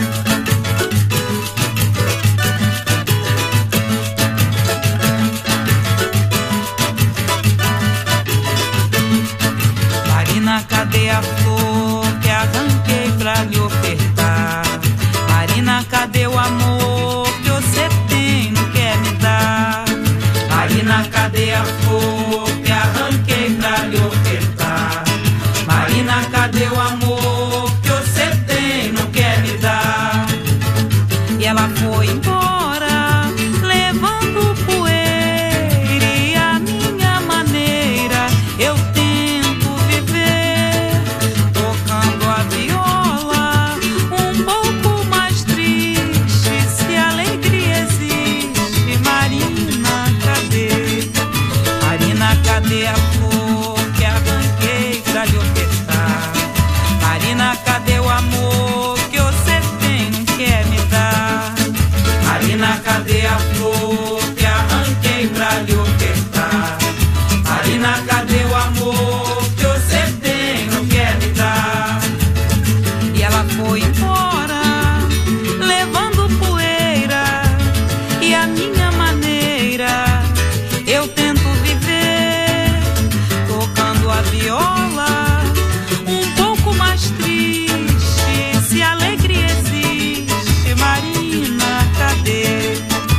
Marina, cadê a flor que arranquei pra lhe ofertar? Marina, cadê o amor que você tem, não quer me dar? Marina, cadê a flor que arranquei pra lhe ofertar? Marina, cadê o amor que você tem, não quer me dar? E ela foi embora, levando poeira, e a minha maneira eu tento viver, tocando a viola, um pouco mais triste. Se alegria existe, Marina, cadê? Marina, cadê a flor que arranquei pra lhe ofertar? Marina, cadê o amor que você tem, não quer me dar? Marina, cadê a flor que arranquei pra lhe ofertar? Marina, cadê o amor que você tem, não quer me dar? E ela foi embora, levando poeira, e a minha maneira eu tento viver, tocando a viola, um pouco mais triste. Se alegria existe, Marina, cadê?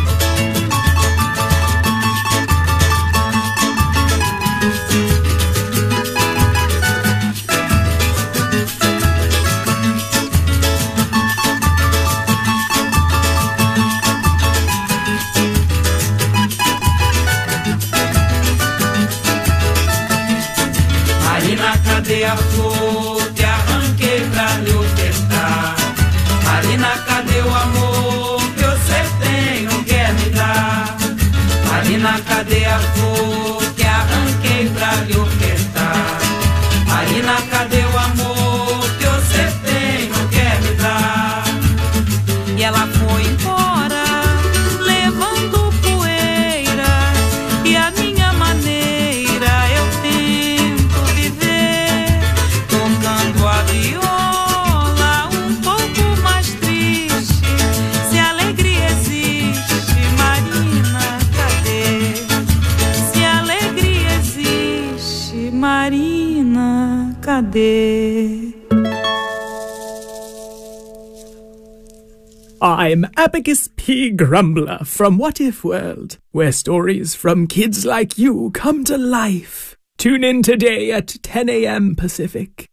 Marina, cadê a flor que arranquei pra lhe ofertar? Marina, cadê o amor que você tem, não quer me dar? Marina, cadê a flor que arranquei pra lhe ofertar? Marina, cadê o amor que você tem, não quer me dar? E ela foi embora, levando poeira, e a minha maneira eu tento viver, tocando a viola, um pouco mais triste. Se alegria existe, Marina, cadê? Se alegria existe, Marina, cadê? I'm Abacus P. Grumbler from What If World, where stories from kids like you come to life. Tune in today at 10 a.m. Pacific.